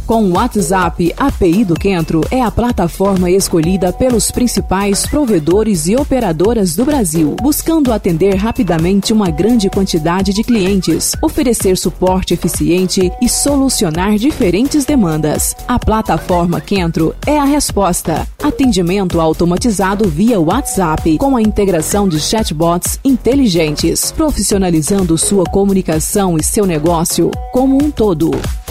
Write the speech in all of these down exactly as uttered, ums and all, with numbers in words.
Com o WhatsApp, a P I do Quentro é a plataforma escolhida pelos principais provedores e operadoras do Brasil, buscando atender rapidamente uma grande quantidade de clientes, oferecer suporte eficiente e solucionar diferentes demandas. A plataforma Quentro é a resposta. Atendimento automatizado via WhatsApp, com a integração de chatbots inteligentes, profissionalizando sua comunicação e seu negócio como um todo.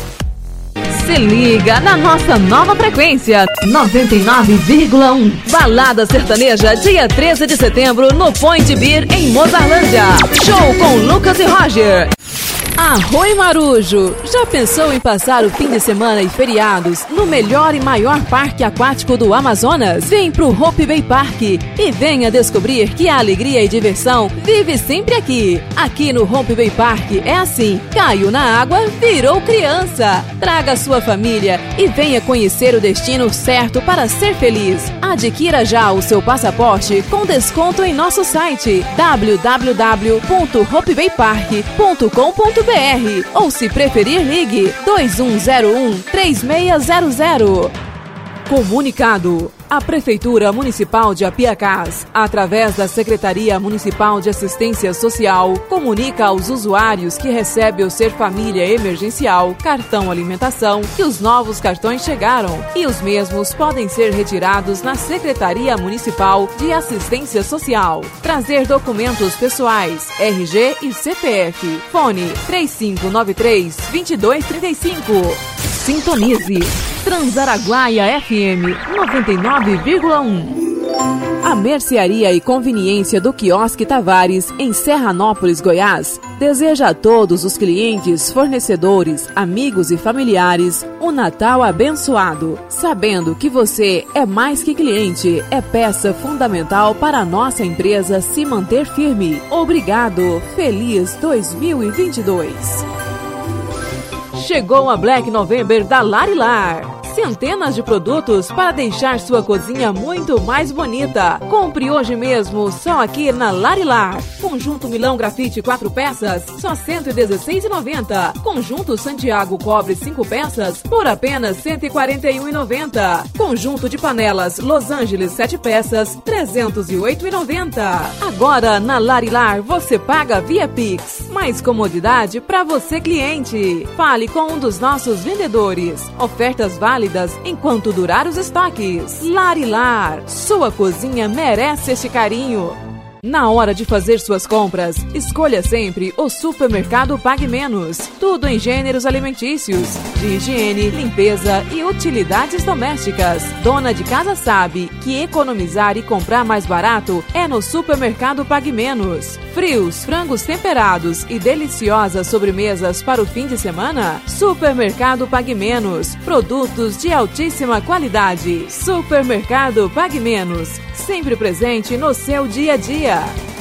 Se liga na nossa nova frequência noventa e nove vírgula um. Balada Sertaneja, dia treze de setembro, no Point Beer, em Mozarlândia. Show com Lucas e Roger. Arroi Marujo, já pensou em passar o fim de semana e feriados no melhor e maior parque aquático do Amazonas? Vem pro Hope Bay Park e venha descobrir que a alegria e diversão vive sempre aqui. Aqui no Hope Bay Park é assim, caiu na água, virou criança. Traga sua família e venha conhecer o destino certo para ser feliz. Adquira já o seu passaporte com desconto em nosso site w w w ponto hope bay park ponto com ponto b r ou, se preferir, ligue dois um zero um, três seis zero zero. Comunicado. A Prefeitura Municipal de Apiacás, através da Secretaria Municipal de Assistência Social, comunica aos usuários que recebem o Ser Família Emergencial, cartão alimentação, que os novos cartões chegaram e os mesmos podem ser retirados na Secretaria Municipal de Assistência Social. Trazer documentos pessoais, R G e C P F. Fone três cinco nove três, dois dois três cinco. Sintonize Transaraguaia F M noventa e nove vírgula um. A mercearia e conveniência do Quiosque Tavares, em Serranópolis, Goiás, deseja a todos os clientes, fornecedores, amigos e familiares um Natal abençoado, sabendo que você é mais que cliente, é peça fundamental para a nossa empresa se manter firme. Obrigado. Feliz dois mil e vinte e dois. Chegou a Black November da Larilar. Centenas de produtos para deixar sua cozinha muito mais bonita. Compre hoje mesmo, só aqui na Larilar. Conjunto Milão Grafite quatro peças, só cento e dezesseis reais e noventa centavos. Conjunto Santiago Cobre cinco peças, por apenas cento e quarenta e um reais e noventa centavos. Conjunto de panelas Los Angeles sete peças, trezentos e oito reais e noventa centavos. Agora na Larilar você paga via Pix. Mais comodidade para você, cliente. Fale com um dos nossos vendedores. Ofertas válidas enquanto durar os estoques. Larilar, sua cozinha merece este carinho. Na hora de fazer suas compras, escolha sempre o Supermercado Pague Menos. Tudo em gêneros alimentícios, de higiene, limpeza e utilidades domésticas. Dona de casa sabe que economizar e comprar mais barato é no Supermercado Pague Menos. Frios, frangos temperados e deliciosas sobremesas para o fim de semana? Supermercado Pague Menos. Produtos de altíssima qualidade. Supermercado Pague Menos. Sempre presente no seu dia a dia.